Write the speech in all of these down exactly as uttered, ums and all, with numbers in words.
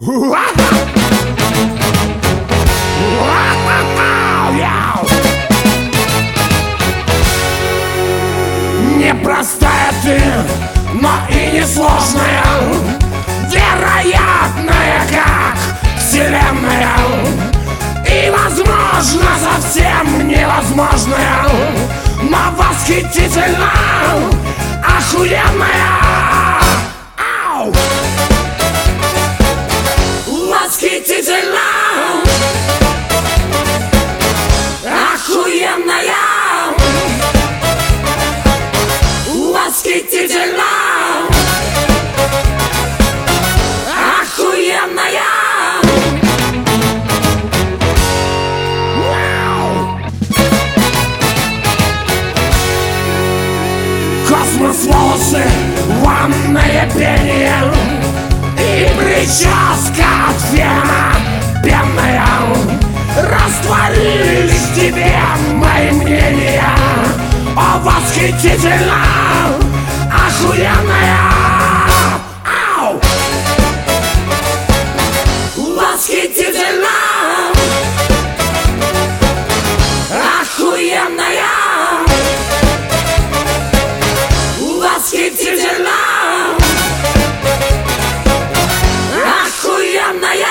Непростая ты, но и несложная, вероятная, как вселенная, и, возможно, совсем невозможная, но восхитительно охуенная. Ау! Восхитительно охуенная. Восхитительно охуенная. Космос, волосы, ванное пение и прическа от фена пенная. Растворились в тебе мои мнения. О, восхитительно охуенная. Ау! Восхитительно охуенная. Восхитительно охуенная.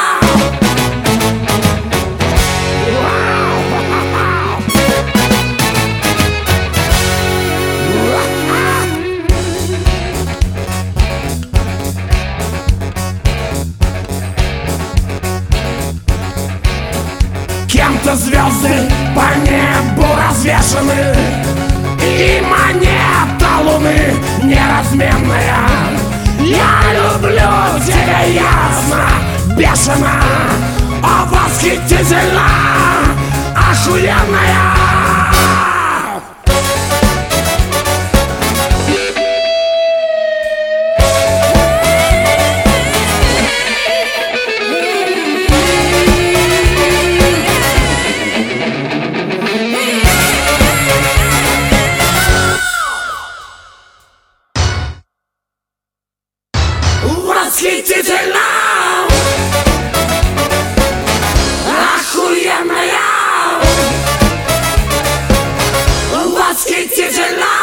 Кем-то звезды по небу развешаны, и монета луны неразменная. Я люблю тебя ясно, бешено, о, восхитительно охуенная. Восхитительно охуенная. Восхитительно